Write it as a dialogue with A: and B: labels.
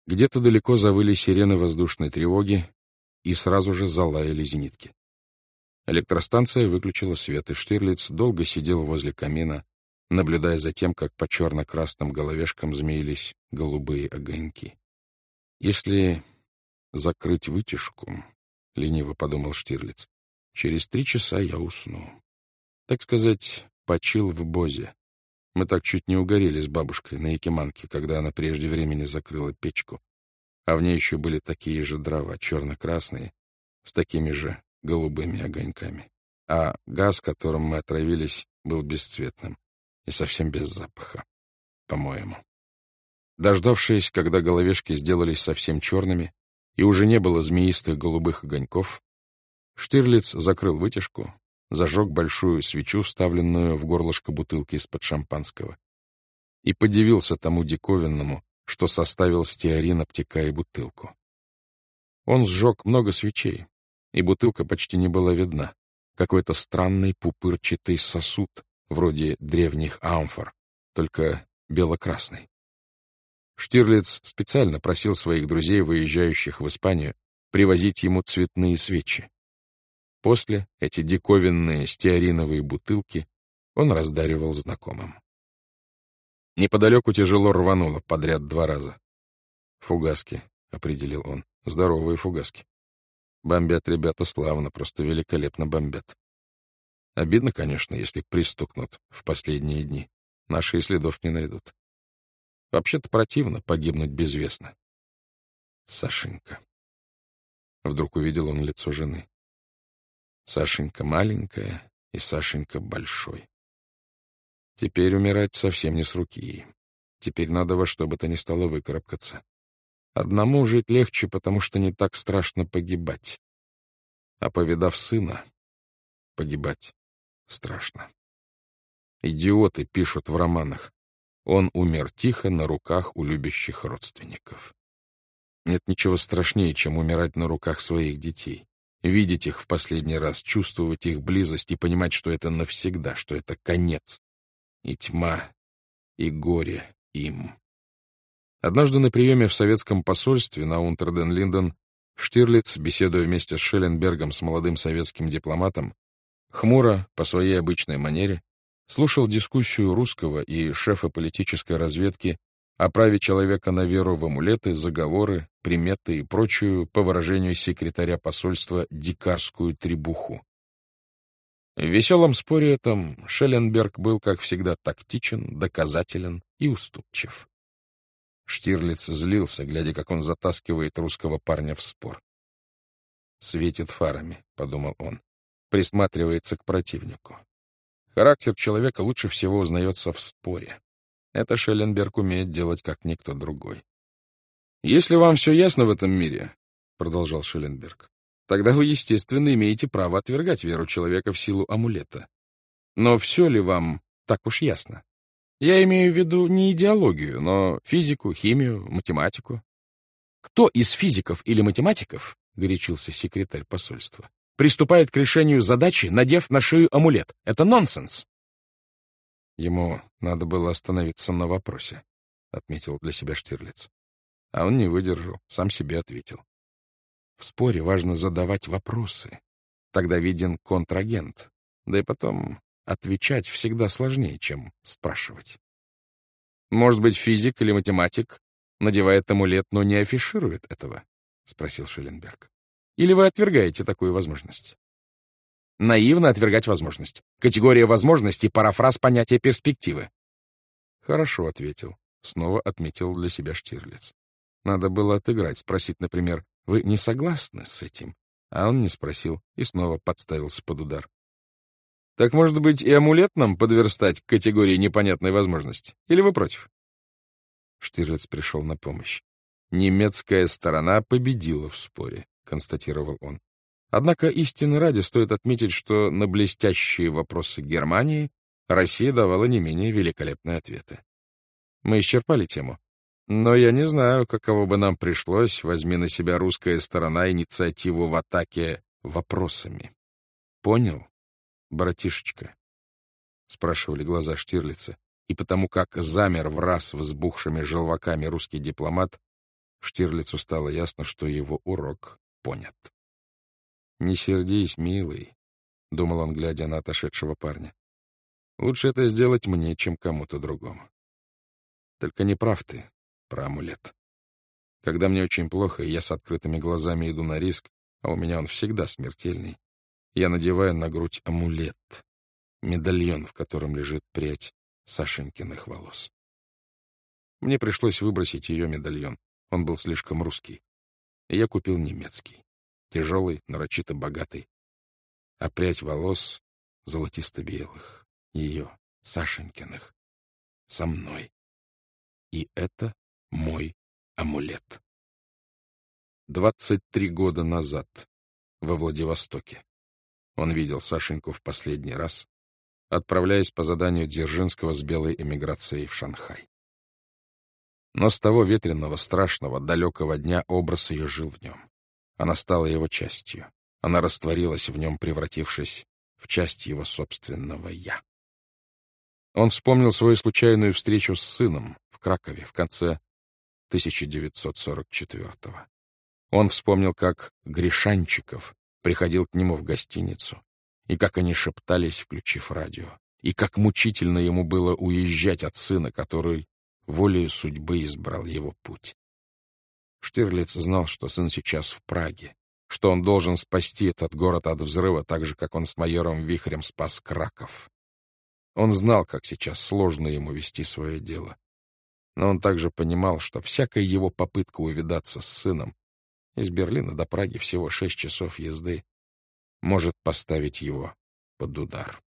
A: Где-то далеко завыли сирены воздушной тревоги, и сразу же залаяли зенитки. Электростанция выключила свет, и Штирлиц долго сидел возле камина, наблюдая за тем, как по черно-красным головешкам змеились голубые огоньки. «Если закрыть вытяжку, — лениво подумал Штирлиц, — через 3 часа я усну. Так сказать, почил в бозе. Мы так чуть не угорели с бабушкой на Якиманке, когда она прежде времени закрыла печку, а в ней еще были такие же дрова, черно-красные, с такими же голубыми огоньками. А газ, которым мы отравились, был бесцветным и совсем без запаха, по-моему». Дождавшись, когда головешки сделались совсем черными и уже не было змеистых голубых огоньков, Штирлиц закрыл вытяжку, зажег большую свечу, вставленную в горлышко бутылки из-под шампанского, и подивился тому диковинному, что составил стеарин, обтекая бутылку. Он сжег много свечей, и бутылка почти не была видна. Какой-то странный пупырчатый сосуд, вроде древних амфор, только бело-красный. Штирлиц специально просил своих друзей, выезжающих в Испанию, привозить ему цветные свечи. После эти диковинные стеариновые бутылки он раздаривал знакомым. Неподалеку тяжело рвануло подряд 2 раза. «Фугаски», — определил он, — «здоровые фугаски. Бомбят ребята славно, просто великолепно бомбят. Обидно, конечно, если пристукнут в последние дни. Наши и следов не найдут. Вообще-то противно погибнуть безвестно. Сашенька». Вдруг увидел он лицо жены. Сашенька маленькая и Сашенька большой. Теперь умирать совсем не с руки ей. Теперь надо во что бы то ни стало выкарабкаться. Одному жить легче, потому что не так страшно погибать. А повидав сына, погибать страшно. Идиоты пишут в романах: он умер тихо на руках у любящих родственников. Нет ничего страшнее, чем умирать на руках своих детей. Видеть их в последний раз, чувствовать их близость и понимать, что это навсегда, что это конец. И тьма, и горе им. Однажды на приеме в советском посольстве на Унтер-ден-Линден Штирлиц, беседуя вместе с Шелленбергом, с молодым советским дипломатом, хмуро, по своей обычной манере, слушал дискуссию русского и шефа политической разведки о праве человека на веру в амулеты, заговоры, приметы и прочую, по выражению секретаря посольства, дикарскую требуху. В веселом споре этом Шелленберг был, как всегда, тактичен, доказателен и уступчив. Штирлиц злился, глядя, как он затаскивает русского парня в спор. «Светит фарами», — подумал он, — присматривается к противнику. Характер человека лучше всего узнается в споре. Это Шелленберг умеет делать, как никто другой. «Если вам все ясно в этом мире, — продолжал Шелленберг, — тогда вы, естественно, имеете право отвергать веру человека в силу амулета. Но все ли вам так уж ясно? Я имею в виду не идеологию, но физику, химию, математику». «Кто из физиков или математиков, — горячился секретарь посольства, — приступает к решению задачи, надев на шею амулет? Это нонсенс!» «Ему надо было остановиться на вопросе», — отметил для себя Штирлиц. А он не выдержал, сам себе ответил. В споре важно задавать вопросы. Тогда виден контрагент. Да и потом отвечать всегда сложнее, чем спрашивать. «Может быть, физик или математик надевает амулет, но не афиширует этого?» — спросил Шелленберг. «Или вы отвергаете такую возможность?» «Наивно отвергать возможность. Категория возможностей — парафраз понятия перспективы». «Хорошо», — ответил. Снова отметил для себя Штирлиц. Надо было отыграть, спросить, например: «Вы не согласны с этим?» А он не спросил и снова подставился под удар. «Так, может быть, и амулет нам подверстать к категории непонятной возможности? Или вы против?» Штирлиц пришел на помощь. «Немецкая сторона победила в споре», — констатировал он. Однако истины ради стоит отметить, что на блестящие вопросы Германии Россия давала не менее великолепные ответы. Мы исчерпали тему. Но я не знаю, каково бы нам пришлось, возьми на себя русская сторона инициативу в атаке вопросами. «Понял, братишечка?» — спрашивали глаза Штирлица, и потому как замер враз взбухшими желваками русский дипломат, Штирлицу стало ясно, что его урок понят. «Не сердись, милый», — думал он, глядя на отошедшего парня. «Лучше это сделать мне, чем кому-то другому. Только не прав ты про амулет. Когда мне очень плохо, и я с открытыми глазами иду на риск, а у меня он всегда смертельный, я надеваю на грудь амулет, медальон, в котором лежит прядь Сашенькиных волос. Мне пришлось выбросить ее медальон, он был слишком русский, и я купил немецкий, тяжелый, нарочито богатый, а прядь волос золотисто-белых, ее, Сашенькиных, со мной. И это мой амулет. 23 года назад во Владивостоке он видел Сашеньку в последний раз, отправляясь по заданию Дзержинского с белой эмиграцией в Шанхай. Но с того ветреного, страшного, далекого дня образ ее жил в нем. Она стала его частью. Она растворилась в нем, превратившись в часть его собственного «я». Он вспомнил свою случайную встречу с сыном в Кракове в конце 1944-го. Он вспомнил, как Гришанчиков приходил к нему в гостиницу, и как они шептались, включив радио, и как мучительно ему было уезжать от сына, который волею судьбы избрал его путь. Штирлиц знал, что сын сейчас в Праге, что он должен спасти этот город от взрыва, так же, как он с майором Вихрем спас Краков. Он знал, как сейчас сложно ему вести свое дело. Но он также понимал, что всякая его попытка увидаться с сыном, из Берлина до Праги всего 6 часов езды, может поставить его под удар.